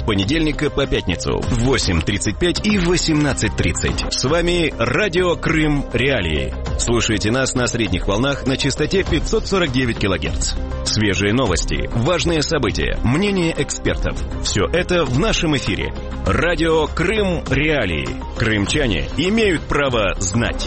понедельника по пятницу в 8:35 и 18:30. С вами Радио Крым Реалии. Слушайте нас на средних волнах на частоте 549 кГц. Свежие новости, важные события, мнения экспертов. Все это в нашем эфире. Радио Крым Реалии. Крымчане имеют право знать.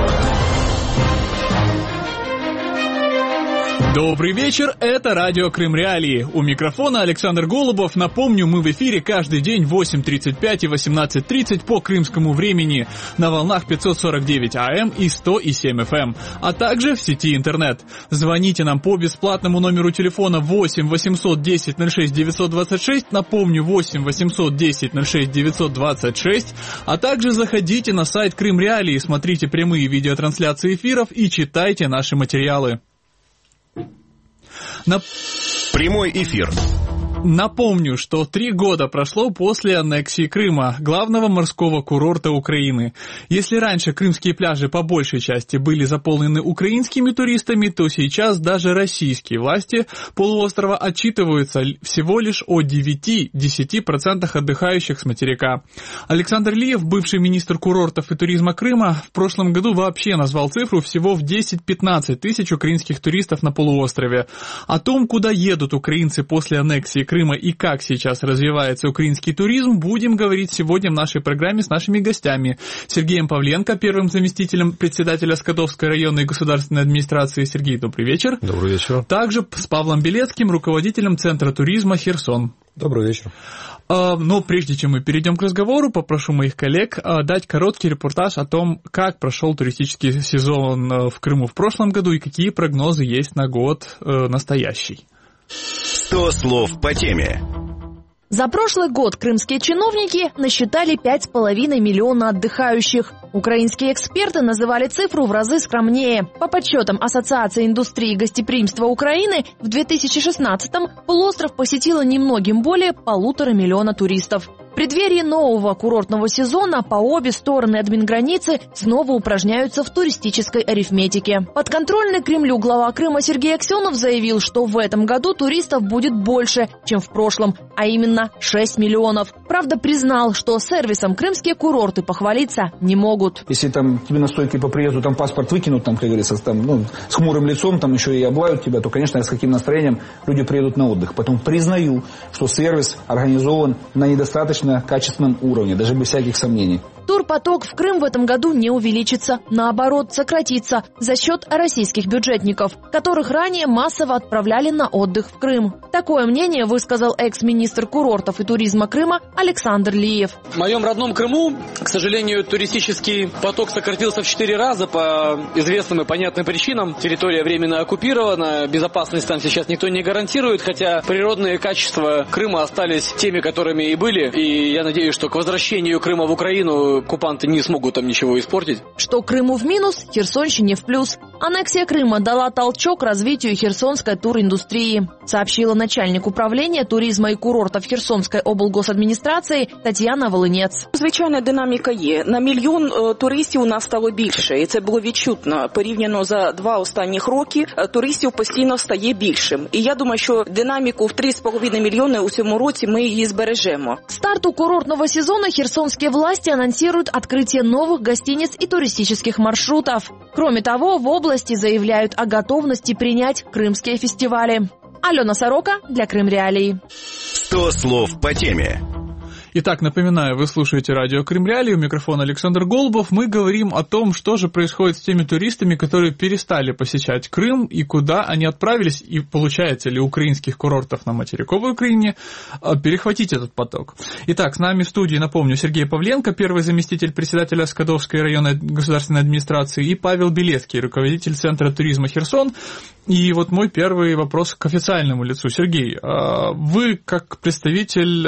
Добрый вечер, это Радио Крым Реалии. У микрофона Александр Голубов. Напомню, мы в эфире каждый день в 8:35 и 18:30 по крымскому времени на волнах 549 АМ и 100,7 FM, а также в сети интернет. Звоните нам по бесплатному номеру телефона 8 810 06 926, напомню, 8 810 06 926, а также заходите на сайт Крым Реалии, смотрите прямые видеотрансляции эфиров и читайте наши материалы. Прямой эфир. Напомню, что 3 года прошло после аннексии Крыма, главного морского курорта Украины. Если раньше крымские пляжи по большей части были заполнены украинскими туристами, то сейчас даже российские власти полуострова отчитываются всего лишь о 9-10% отдыхающих с материка. Александр Лиев, бывший министр курортов и туризма Крыма, в прошлом году вообще назвал цифру всего в 10-15 тысяч украинских туристов на полуострове. О том, куда едут украинцы после аннексии Крыма и как сейчас развивается украинский туризм, будем говорить сегодня в нашей программе с нашими гостями. Сергеем Павленко, первым заместителем председателя Скадовской районной государственной администрации. Сергей, добрый вечер. Добрый вечер. Также с Павлом Белецким, руководителем Центра туризма «Херсон». Добрый вечер. Но прежде чем мы перейдем к разговору, попрошу моих коллег дать короткий репортаж о том, как прошел туристический сезон в Крыму в прошлом году и какие прогнозы есть на год настоящий. 100 слов по теме. За прошлый год крымские чиновники насчитали 5,5 миллиона отдыхающих. Украинские эксперты называли цифру в разы скромнее. По подсчетам Ассоциации индустрии гостеприимства Украины, в 2016-м полуостров посетило немногим более 1,5 миллиона туристов. В преддверии нового курортного сезона по обе стороны админграницы снова упражняются в туристической арифметике. Подконтрольный Кремлю глава Крыма Сергей Аксенов заявил, что в этом году туристов будет больше, чем в прошлом, а именно 6 миллионов. Правда, признал, что сервисом крымские курорты похвалиться не могут. Если там тебе на стойке по приезду там паспорт выкинут, там, как говорится, там, с хмурым лицом, там еще и облают тебя, то, конечно, с каким настроением люди приедут на отдых. Поэтому признаю, что сервис организован на недостаточно качественном уровне, даже без всяких сомнений. Турпоток в Крым в этом году не увеличится, наоборот, сократится за счет российских бюджетников, которых ранее массово отправляли на отдых в Крым. Такое мнение высказал экс-министр курортов и туризма Крыма Александр Лиев. В моем родном Крыму, к сожалению, туристический поток сократился в 4 раза по известным и понятным причинам. Территория временно оккупирована, безопасность там сейчас никто не гарантирует, хотя природные качества Крыма остались теми, которыми и были. И я надеюсь, что к возвращению Крыма в Украину оккупанты не смогут там ничего испортить. Что Крыму в минус, Херсонщине в плюс. Аннексия Крыма дала толчок развитию херсонской туриндустрии, сообщила начальник управления туризма и курортов Херсонской облгосадміністрації Тетяна Волинець. Звичайно, динаміка є. На мільйон туристів у нас стало більше, і це було відчутно. Порівняно за 2 останніх роки туристів постійно стає більшим. І я думаю, що динаміку в 3,5 мільйони у цьому році ми її збережемо. К старту курортного сезона херсонские власти анонсируют открытие новых гостиниц и туристических маршрутов. Кроме того, в области заявляют о готовности принять крымские фестивали. Алена Сорока для Крым Реалии. 100 слов по теме. Итак, напоминаю, вы слушаете радио Крым Реалии, у микрофона Александр Голубов. Мы говорим о том, что же происходит с теми туристами, которые перестали посещать Крым, и куда они отправились, и получается ли у украинских курортов на материковой Украине перехватить этот поток. Итак, с нами в студии, напомню, Сергей Павленко, первый заместитель председателя Скадовской районной государственной администрации, и Павел Белецкий, руководитель Центра туризма «Херсон». И вот мой первый вопрос к официальному лицу. Сергей, вы как представитель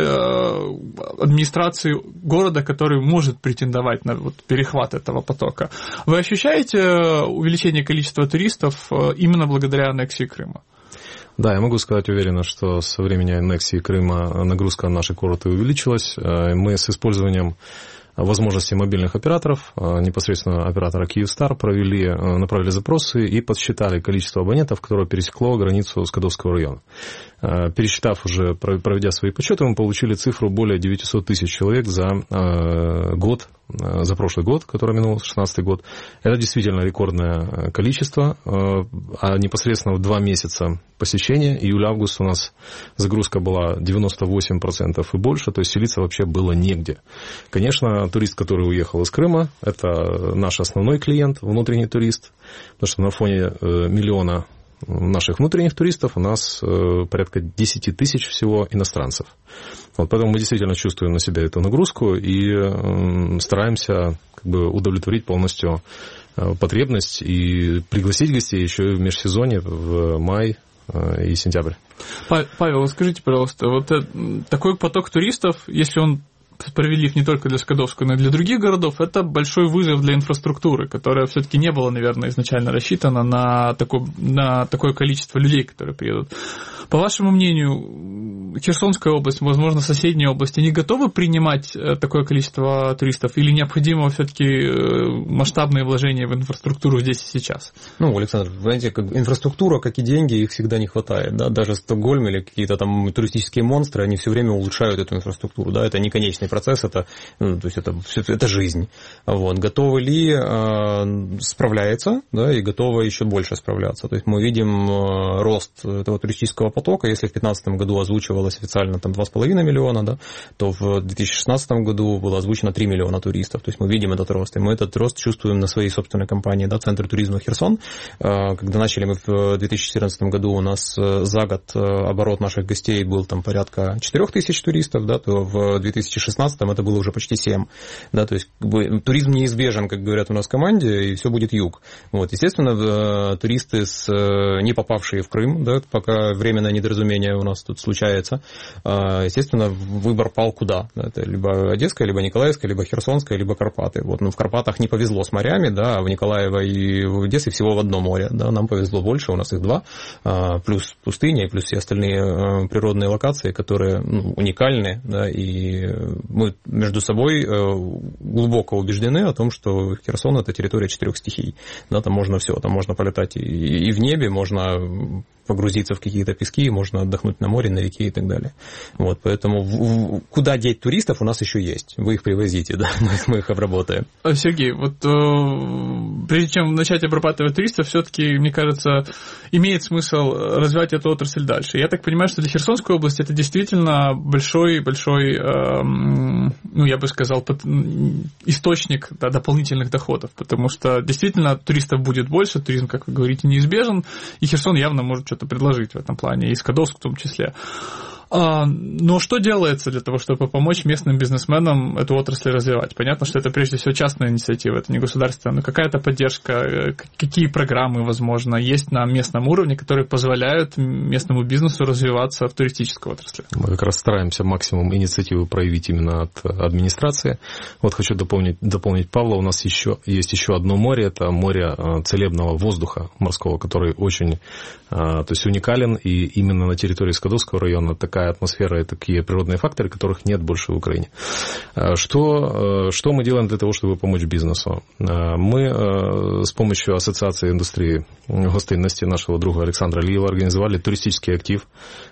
администрации города, который может претендовать на перехват этого потока, вы ощущаете увеличение количества туристов именно благодаря аннексии Крыма? Да, я могу сказать уверенно, что со времени аннексии Крыма нагрузка на наши курорты увеличилась. Мы с использованием возможностей мобильных операторов, непосредственно оператора «Киевстар», направили запросы и подсчитали количество абонентов, которое пересекло границу Скадовского района. Пересчитав уже, проведя свои подсчеты, мы получили цифру более 900 тысяч человек за год, за прошлый год, который минул, 2016 год. Это действительно рекордное количество, а непосредственно в 2 месяца посещения, июль-август, у нас загрузка была 98% и больше, то есть селиться вообще было негде. Конечно, турист, который уехал из Крыма, это наш основной клиент, внутренний турист, потому что на фоне миллиона наших внутренних туристов у нас порядка 10 тысяч всего иностранцев. Вот, поэтому мы действительно чувствуем на себя эту нагрузку и стараемся удовлетворить полностью потребность и пригласить гостей еще и в межсезонье, в май и сентябрь. Павел, скажите, пожалуйста, вот такой поток туристов, если он справедлив не только для Скадовска, но и для других городов, это большой вызов для инфраструктуры, которая все-таки не была, наверное, изначально рассчитана на такое количество людей, которые приедут. По вашему мнению, Херсонская область, возможно, соседние области, не готовы принимать такое количество туристов или необходимо все-таки масштабные вложения в инфраструктуру здесь и сейчас? Александр, знаете, инфраструктура, как и деньги, их всегда не хватает. Да? Даже Стокгольм или какие-то там туристические монстры, они все время улучшают эту инфраструктуру. Да? Это не конечный процесс, это жизнь. Вот. Готовы ли справляется, да, и готовы еще больше справляться. То есть мы видим рост этого туристического потока. Если в 2015 году озвучивалось официально 2,5 миллиона, да, то в 2016 году было озвучено 3 миллиона туристов. То есть мы видим этот рост. И мы этот рост чувствуем на своей собственной компании, да, Центр туризма Херсон. Когда начали мы в 2014 году, у нас за год оборот наших гостей был порядка 4 тысяч туристов, да, то в 2016 это было уже почти 7. Да, то есть туризм неизбежен, как говорят у нас в команде, и все будет юг. Вот, естественно, туристы, не попавшие в Крым, да, пока временное недоразумение у нас тут случается, естественно, выбор пал куда? Это либо Одесская, либо Николаевская, либо Херсонская, либо Карпаты. Вот, в Карпатах не повезло с морями, да, а в Николаево и в Одессе всего в одно море. Да, нам повезло больше, у нас их 2, плюс пустыня, и плюс все остальные природные локации, которые уникальны, да, и мы между собой глубоко убеждены о том, что Херсон – это территория 4 стихий. Да, там можно все, там можно полетать и в небе, можно погрузиться в какие-то пески, можно отдохнуть на море, на реке и так далее. Вот, поэтому куда деть туристов у нас еще есть. Вы их привозите, да, мы их обработаем. Сергей, вот прежде чем начать обрабатывать туристов, все-таки, мне кажется, имеет смысл развивать эту отрасль дальше. Я так понимаю, что для Херсонской области это действительно большой, я бы сказал, источник, да, дополнительных доходов, потому что действительно туристов будет больше, туризм, как вы говорите, неизбежен, и Херсон явно может что-то предложить в этом плане, и Скадовск в том числе. Но что делается для того, чтобы помочь местным бизнесменам эту отрасль развивать? Понятно, что это прежде всего частная инициатива, это не государственная, но какая-то поддержка, какие программы, возможно, есть на местном уровне, которые позволяют местному бизнесу развиваться в туристической отрасли? Мы как раз стараемся максимум инициативы проявить именно от администрации. Вот хочу дополнить Павла, у нас есть еще одно море, это море целебного воздуха морского, который очень уникален, и именно на территории Скадовского района такая атмосфера и такие природные факторы, которых нет больше в Украине. Что мы делаем для того, чтобы помочь бизнесу? Мы с помощью Ассоциации индустрии гостинности нашего друга Александра Лиева организовали туристический актив,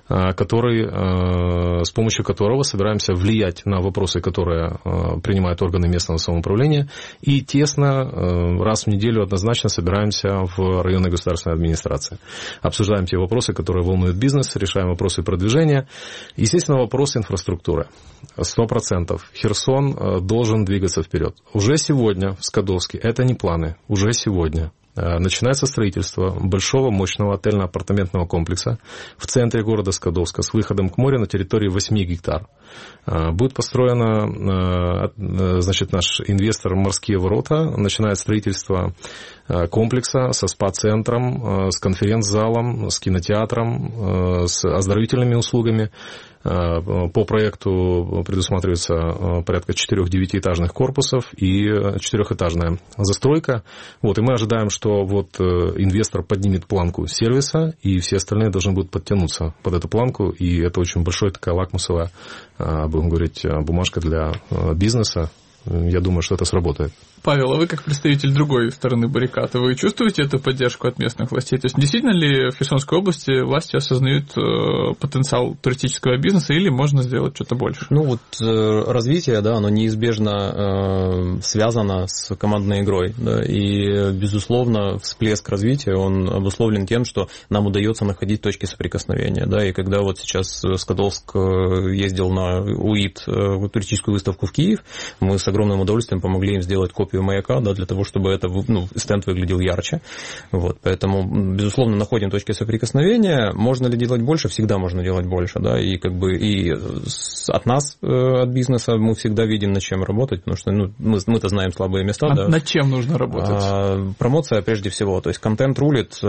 с помощью которого собираемся влиять на вопросы, которые принимают органы местного самоуправления, и тесно раз в неделю однозначно собираемся в районной государственной администрации. Обсуждаем те вопросы, которые волнуют бизнес, решаем вопросы продвижения. Естественно, вопрос инфраструктуры. 100%. Херсон должен двигаться вперед. Уже сегодня в Скадовске, это не планы, уже сегодня начинается строительство большого мощного отельно-апартаментного комплекса в центре города Скадовска с выходом к морю на территории 8 гектар. Будет построено, наш инвестор «Морские ворота» начинает строительство комплекса со спа-центром, с конференц-залом, с кинотеатром, с оздоровительными услугами. По проекту предусматривается порядка 4 9-этажных корпусов и 4-этажная застройка. Вот, и мы ожидаем, что инвестор поднимет планку сервиса, и все остальные должны будут подтянуться под эту планку. И это очень большая такая лакмусовая, будем говорить, бумажка для бизнеса. Я думаю, что это сработает. Павел, а вы как представитель другой стороны баррикад, вы чувствуете эту поддержку от местных властей? То есть действительно ли в Херсонской области власти осознают потенциал туристического бизнеса или можно сделать что-то больше? Ну вот развитие, да, оно неизбежно связано с командной игрой, да, и, безусловно, всплеск развития, он обусловлен тем, что нам удается находить точки соприкосновения, да, и когда вот сейчас Скадовск ездил на УИТ, туристическую выставку в Киев, мы с огромным удовольствием помогли им сделать копию маяка, да, для того, чтобы это, стенд выглядел ярче. Вот, поэтому, безусловно, находим точки соприкосновения. Можно ли делать больше? Всегда можно делать больше, да, и как бы и от нас, от бизнеса, мы всегда видим, над чем работать, потому что мы-то знаем слабые места. Да. Над чем нужно работать? Промоция прежде всего, то есть контент рулит,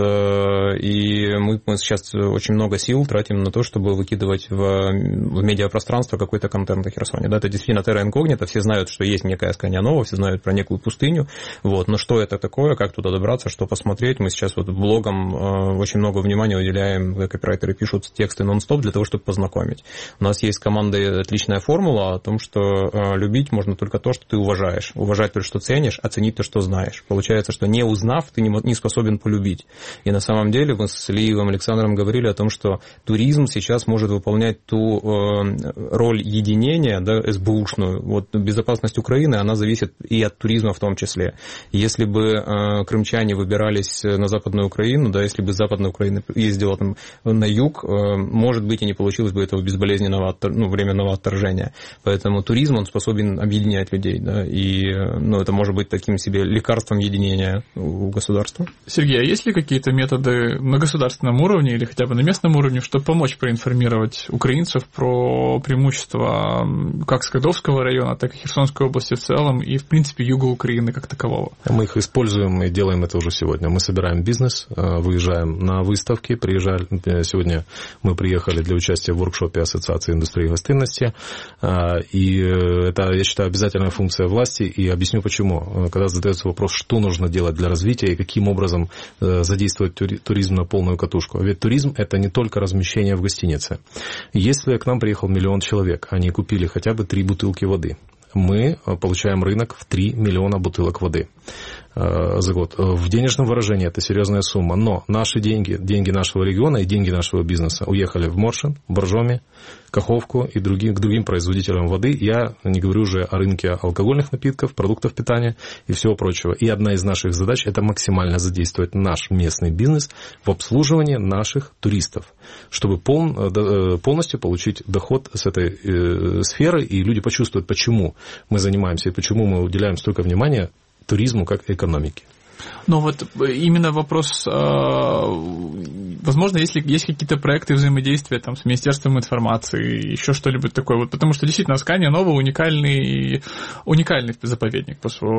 и мы сейчас очень много сил тратим на то, чтобы выкидывать в медиапространство какой-то контент о Херсоне. Да, это действительно терра инкогнита, все знают, что есть некая Аскания Нова, все знают про некую пустыню, вот, но что это такое, как туда добраться, что посмотреть, мы сейчас вот блогом очень много внимания уделяем, копирайтеры пишут тексты нон-стоп для того, чтобы познакомить. У нас есть с командой отличная формула о том, что любить можно только то, что ты уважаешь, уважать то, что ценишь, а ценить то, что знаешь. Получается, что не узнав, ты не способен полюбить. И на самом деле мы с Ильей Александром говорили о том, что туризм сейчас может выполнять ту роль единения, да, СБУшную. Вот безопасность Украины, она зависит и от туризма в том числе. Если бы крымчане выбирались на Западную Украину, да, если бы Западная Украина ездила там на юг, может быть, и не получилось бы этого безболезненного временного отторжения. Поэтому туризм, он способен объединять людей, да, и это может быть таким себе лекарством единения у государства. Сергей, а есть ли какие-то методы на государственном уровне или хотя бы на местном уровне, чтобы помочь проинформировать украинцев про преимущества как Скадовского района, так и Херсонской области в целом и, в принципе, юга Украины как такового? Мы их используем и делаем это уже сегодня. Мы собираем бизнес, выезжаем на выставки, сегодня мы приехали для участия в воркшопе Ассоциации индустрии гостинности, и это, я считаю, обязательная функция власти, и объясню почему. Когда задается вопрос, что нужно делать для развития и каким образом задействовать туризм на полную катушку. Ведь туризм – это не только размещение в гостинице. Если к нам приехал 1 миллион человек, они купили хотя бы 3 бутылки воды, мы получаем рынок в 3 миллиона бутылок воды за год. В денежном выражении это серьезная сумма, но наши деньги, деньги нашего региона и деньги нашего бизнеса уехали в Моршин, Боржоми, Каховку и к другим производителям воды. Я не говорю уже о рынке алкогольных напитков, продуктов питания и всего прочего. И одна из наших задач – это максимально задействовать наш местный бизнес в обслуживании наших туристов, чтобы полностью получить доход с этой сферы, и люди почувствуют, почему мы занимаемся и почему мы уделяем столько внимания туризму как экономике. Но вот именно вопрос, возможно, если есть какие-то проекты взаимодействия там, с Министерством информации, еще что-нибудь такое, вот, потому что действительно Аскания Нова уникальный заповедник,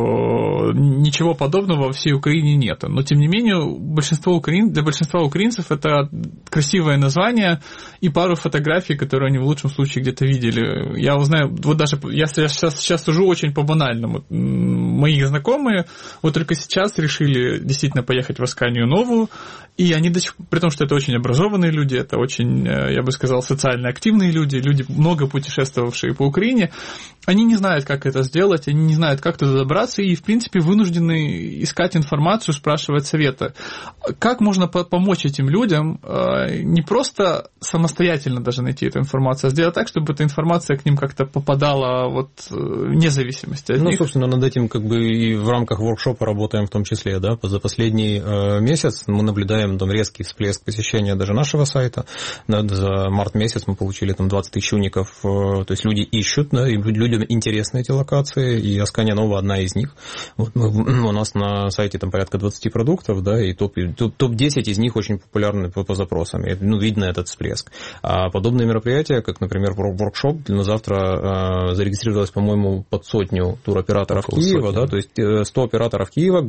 ничего подобного во всей Украине нет. Но тем не менее для большинства украинцев это красивое название и пару фотографий, которые они в лучшем случае где-то видели. Я узнаю, вот даже я сейчас сужу очень по-банальному. Мои знакомые вот только сейчас решили действительно поехать в Асканию Новую, и они при том, что это очень образованные люди, это очень, я бы сказал, социально активные люди, много путешествовавшие по Украине, они не знают, как это сделать, они не знают, как туда добраться, и, в принципе, вынуждены искать информацию, спрашивать совета. Как можно помочь этим людям не просто самостоятельно даже найти эту информацию, а сделать так, чтобы эта информация к ним как-то попадала вне зависимости от них? Собственно, над этим как бы и в рамках воркшопа работаем в том числе, да, за последний месяц мы наблюдаем там резкий всплеск посещения даже нашего сайта, да, за март месяц мы получили там 20 тысяч уников, то есть люди ищут, да, и людям интересны эти локации, и Аскания Нова одна из них. Вот у нас на сайте там порядка 20 продуктов, да, и топ-10 из них очень популярны по запросам, и, видно этот всплеск. А подобные мероприятия, как, например, воркшоп, на завтра зарегистрировалось, по-моему, под 100 туроператоров Киева, да, то есть 100 операторов Киева готовы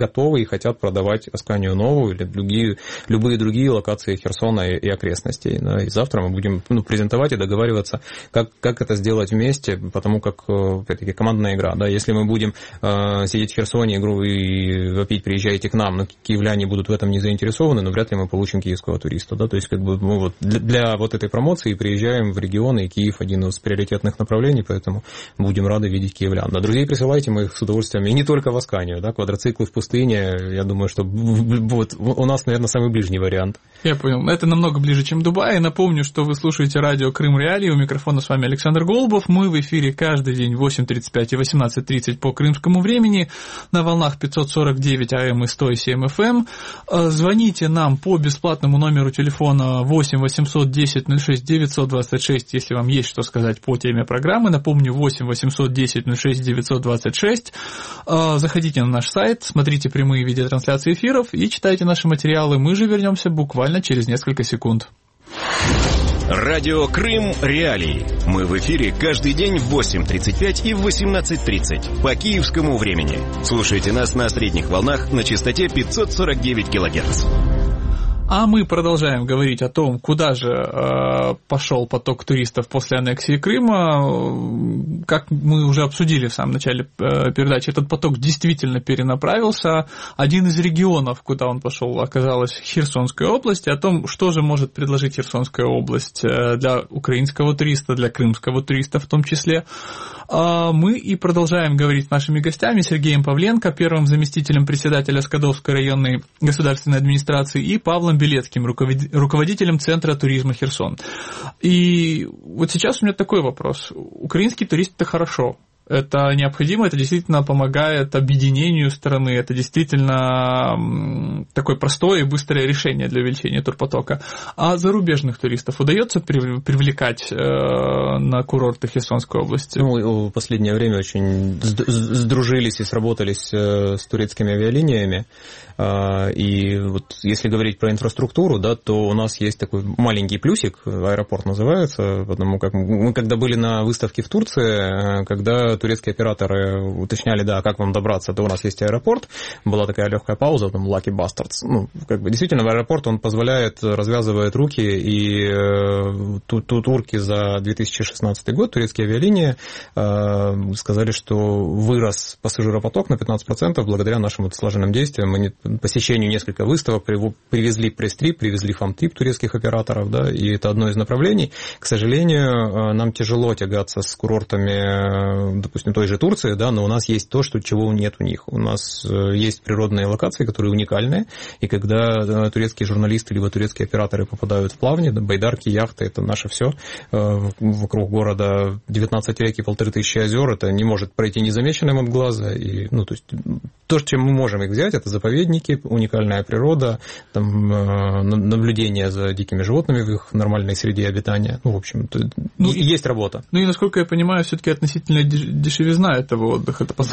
и хотят продавать Асканию Новую или любые другие локации Херсона и окрестностей. Да, и завтра мы будем презентовать и договариваться, как это сделать вместе, потому как, опять-таки, командная игра. Да, если мы будем сидеть в Херсоне и вопить, приезжайте к нам, но киевляне будут в этом не заинтересованы, но вряд ли мы получим киевского туриста. Да? То есть, мы вот для вот этой промоции приезжаем в регионы, и Киев один из приоритетных направлений, поэтому будем рады видеть киевлян. А друзей присылайте, мы их с удовольствием, и не только в Асканию, да, квадроциклы в пустыне, я думаю, что вот у нас, наверное, самый ближний вариант. Я понял. Это намного ближе, чем Дубай. Напомню, что вы слушаете радио Крым Реалии. У микрофона с вами Александр Голубов. Мы в эфире каждый день в 8:35 и 18:30 по крымскому времени на волнах 549 АМ и 107 ФМ. Звоните нам по бесплатному номеру телефона 8 810 06 926, если вам есть что сказать по теме программы. Напомню, 8 810 06 926. Заходите на наш сайт, смотрите прямые видеотрансляции эфиров и читайте наши материалы. Мы же вернемся буквально через несколько секунд. Радио Крым Реалии. Мы в эфире каждый день в 8:35 и в 18:30 по киевскому времени. Слушайте нас на средних волнах на частоте 549 кГц. А мы продолжаем говорить о том, куда же пошел поток туристов после аннексии Крыма. Как мы уже обсудили в самом начале передачи, этот поток действительно перенаправился. Один из регионов, куда он пошел, оказалась Херсонская область. О том, что же может предложить Херсонская область для украинского туриста, для крымского туриста в том числе. Мы и продолжаем говорить с нашими гостями: Сергеем Павленко, первым заместителем председателя Скадовской районной государственной администрации, и Павлом Белецким, руководителем Центра туризма Херсон. И вот сейчас у меня такой вопрос. Украинский турист – это хорошо. Это необходимо, это действительно помогает объединению страны, это действительно такое простое и быстрое решение для увеличения турпотока. А зарубежных туристов удается привлекать на курорты Херсонской области? В последнее время очень сдружились и сработались с турецкими авиалиниями. И вот если говорить про инфраструктуру, да, то у нас есть такой маленький плюсик, аэропорт называется, потому как мы когда были на выставке в Турции, когда турецкие операторы уточняли, да, как вам добраться, то у нас есть аэропорт, была такая легкая пауза, там, Lucky Bastards. Действительно, в аэропорт он позволяет, развязывает руки, и турки за 2016 год, турецкие авиалинии, сказали, что вырос пассажиропоток на 15% благодаря нашим слаженным действиям. Мы по сечению несколько выставок привезли пресс-трип, привезли фам-трип турецких операторов, да, и это одно из направлений. К сожалению, нам тяжело тягаться с курортами, допустим, той же Турции, да, но у нас есть то, чего нет у них. У нас есть природные локации, которые уникальные, и когда турецкие журналисты либо турецкие операторы попадают в плавни, да, байдарки, яхты, это наше все. Вокруг города 19 рек и 1500 озер, это не может пройти незамеченным от глаза. И, то есть то, чем мы можем их взять, это заповедники, уникальная природа, там, наблюдение за дикими животными в их нормальной среде обитания. В общем, есть работа. И, насколько я понимаю, все-таки относительно дешевизна этого отдыха. Это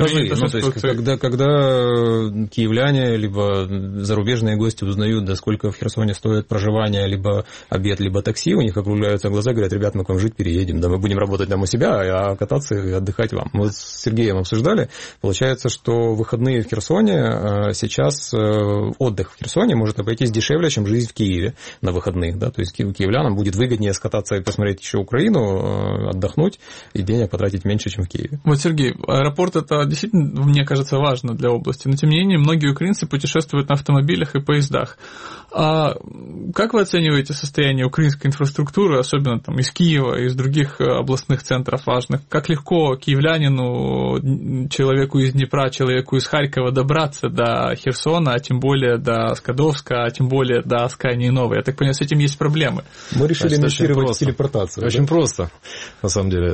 когда киевляне, либо зарубежные гости узнают, да сколько в Херсоне стоит проживание, либо обед, либо такси, у них округляются глаза, говорят: ребят, мы к вам жить переедем, да, мы будем работать там у себя, а кататься и отдыхать вам. Мы с Сергеем обсуждали, получается, что выходные в Херсоне сейчас, отдых в Херсоне может обойтись дешевле, чем жизнь в Киеве на выходных, да, то есть киевлянам будет выгоднее скататься и посмотреть еще Украину, отдохнуть, и денег потратить меньше, чем в Киеве. Вот, Сергей, аэропорт — это действительно, мне кажется, важно для области, но тем не менее многие украинцы путешествуют на автомобилях и поездах. А как вы оцениваете состояние украинской инфраструктуры, особенно там из Киева, из других областных центров важных? Как легко киевлянину, человеку из Днепра, человеку из Харькова добраться до Херсона, а тем более до Скадовска, а тем более до Аскании Новой? Я так понимаю, с этим есть проблемы. Мы решили инвестировать в телепортацию. Очень просто, на самом деле.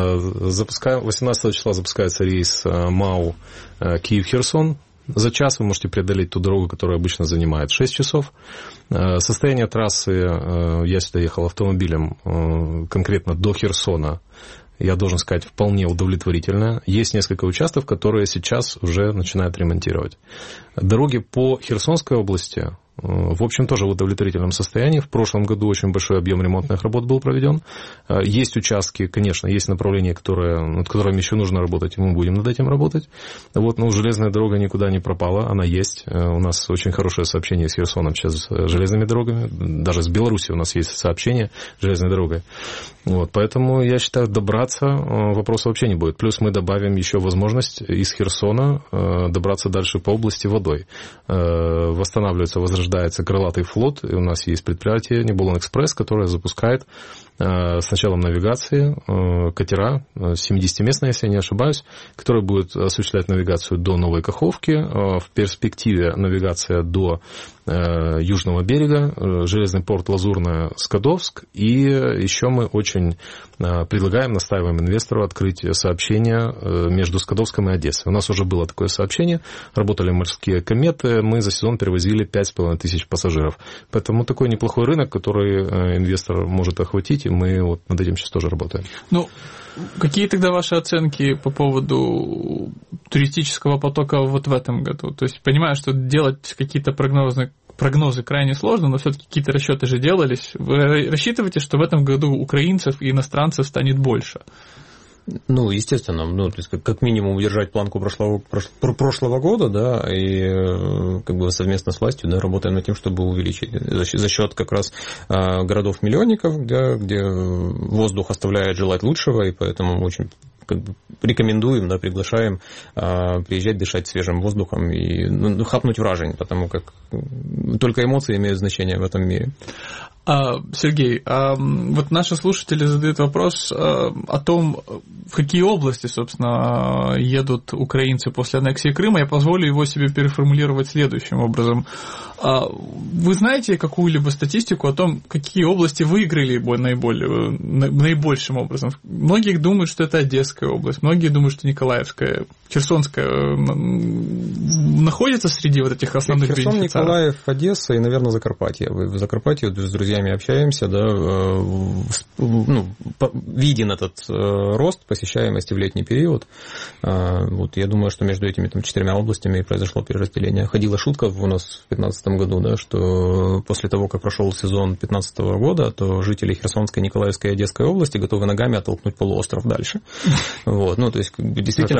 18 числа запускается рейс МАУ Киев-Херсон. За час вы можете преодолеть ту дорогу, которая обычно занимает 6 часов. Состояние трассы, я сюда ехал автомобилем конкретно до Херсона, я должен сказать, вполне удовлетворительное. Есть несколько участков, которые сейчас уже начинают ремонтировать. Дороги по Херсонской области в общем, тоже в удовлетворительном состоянии. В прошлом году очень большой объем ремонтных работ был проведен. Есть участки, конечно, есть направления, над которыми еще нужно работать, и мы будем над этим работать. Вот, но железная дорога никуда не пропала, она есть. У нас очень хорошее сообщение с Херсоном сейчас с железными дорогами. Даже с Беларуси у нас есть сообщение с железной дорогой. Вот, поэтому, я считаю, добраться вопроса вообще не будет. Плюс мы добавим еще возможность из Херсона добраться дальше по области водой. Восстанавливается, возрождается крылатый флот. И у нас есть предприятие Небулон Экспресс, которое запускает с началом навигации катера 70-местные, если я не ошибаюсь, которые будут осуществлять навигацию до Новой Каховки. В перспективе навигация до Южного берега, железный порт Лазурная, Скадовск. И еще мы очень предлагаем, настаиваем инвестору открыть сообщение между Скадовском и Одессой. У нас уже было такое сообщение, работали морские кометы, мы за сезон перевозили 5500 пассажиров. Поэтому такой неплохой рынок, который инвестор может охватить, и мы вот над этим сейчас тоже работаем. Ну, какие тогда ваши оценки по поводу туристического потока вот в этом году? То есть, понимаю, что делать какие-то прогнозы крайне сложно, но все-таки какие-то расчеты же делались. Вы рассчитываете, что в этом году украинцев и иностранцев станет больше? Ну, естественно, то есть как минимум удержать планку прошлого года, да, и как бы совместно с властью, да, работаем над тем, чтобы увеличить за счет как раз городов-миллионников, где воздух оставляет желать лучшего, и поэтому очень как бы рекомендуем, да, приглашаем приезжать, дышать свежим воздухом и хапнуть вражень, потому как только эмоции имеют значение в этом мире. Сергей, вот наши слушатели задают вопрос о том, в какие области, собственно, едут украинцы после аннексии Крыма. Я позволю его себе переформулировать следующим образом. Вы знаете какую-либо статистику о том, какие области выиграли наибольшим образом? Многие думают, что это Одесская область, многие думают, что Николаевская, Херсонская находится среди вот этих основных бенефициаров. Херсон, Николаев, Одесса и, наверное, Закарпатье. В Закарпатье с друзьями общаемся, да, виден этот рост посещаемости в летний период. Вот, я думаю, что между этими 4 областями произошло переразделение. Ходила шутка у нас в 2015 году, да, что после того, как прошел сезон 2015 года, то жители Херсонской, Николаевской и Одесской области готовы ногами оттолкнуть полуостров дальше. Вот, то есть действительно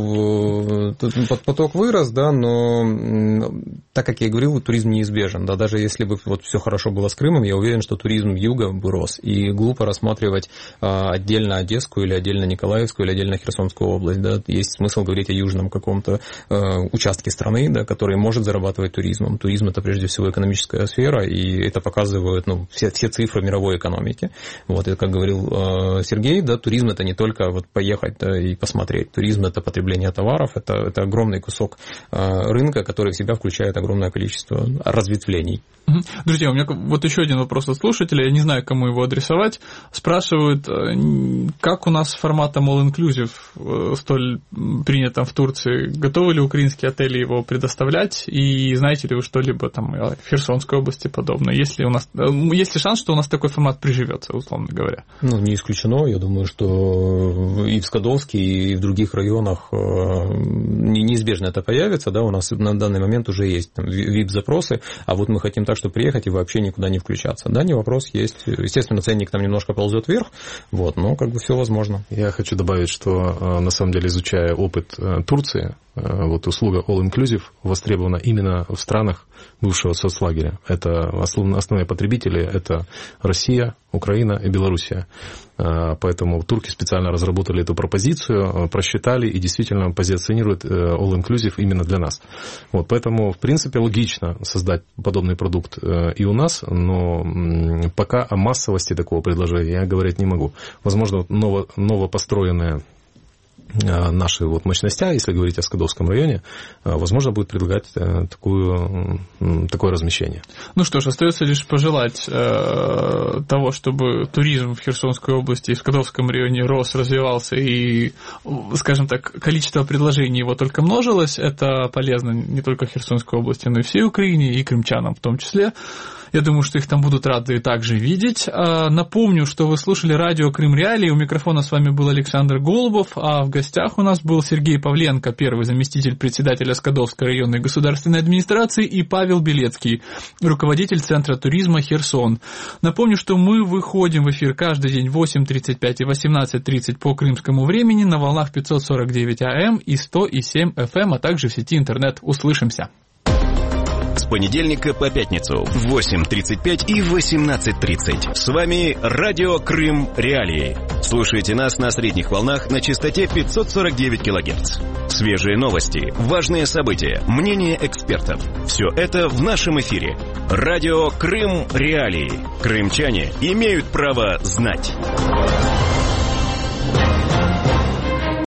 поток вырос, да, но так как я говорил, туризм неизбежен, да, даже если бы вот все хорошо было с Крымом, я уверен, что туризм юга бы рос, и глупо рассматривать отдельно Одесскую или отдельно Николаевскую или отдельно Херсонскую область, да, есть смысл говорить о южном каком-то участке страны, да, который может зарабатывать туризмом. Туризм — это прежде всего экономическая сфера, и это показывают все цифры мировой экономики. Вот, и как говорил Сергей, да, туризм — это не только вот поехать, да, и посмотреть. Туризм — это потребление товаров, это огромный кусок рынка, который в себя включает огромное количество разветвлений. Друзья, у меня вот еще один вопрос от слушателя, я не знаю, кому его адресовать. Спрашивают, как у нас с форматом all-inclusive столь принятым в Турции, готовы ли украинские отели его предоставлять, и знаете ли вы что-либо там в Херсонской области подобное? Есть ли шанс, что у нас такой формат приживется, условно говоря? Не исключено. Я думаю, что и в Скадовске, и в других районах неизбежно это появится. Да, у нас на данный момент уже есть VIP-запросы, а вот мы хотим так, чтобы приехать и вообще никуда не включаться. Да, не вопрос, есть. Естественно, ценник там немножко ползет вверх, вот, но как бы все возможно. Я хочу добавить, что на самом деле, изучая опыт Турции, вот услуга all-inclusive востребована именно в странах бывшего соцлагеря. Это основные потребители, это Россия, Украина и Белоруссия. Поэтому турки специально разработали эту пропозицию, просчитали и действительно позиционируют all-inclusive именно для нас. Вот, поэтому, в принципе, логично создать подобный продукт и у нас, но пока о массовости такого предложения я говорить не могу. Возможно, новопостроенная наши вот мощности, если говорить о Скадовском районе, возможно, будет предлагать такое размещение. Ну что ж, остается лишь пожелать того, чтобы туризм в Херсонской области и в Скадовском районе рос, развивался и, скажем так, количество предложений его только множилось. Это полезно не только Херсонской области, но и всей Украине, и крымчанам в том числе. Я думаю, что их там будут рады также видеть. Напомню, что вы слушали радио Крым Реалии. У микрофона с вами был Александр Голубов, а в гостях у нас был Сергей Павленко, первый заместитель председателя Скадовской районной государственной администрации, и Павел Белецкий, руководитель Центра туризма «Херсон». Напомню, что мы выходим в эфир каждый день в 8:35 и 18:30 по крымскому времени на волнах 549 АМ и 100,7 FM, а также в сети интернет. Услышимся. С понедельника по пятницу в 8:35 и 18:30. С вами радио Крым Реалии. Слушайте нас на средних волнах на частоте 549 кГц. Свежие новости, важные события, мнения экспертов. Все это в нашем эфире. Радио Крым Реалии. Крымчане имеют право знать.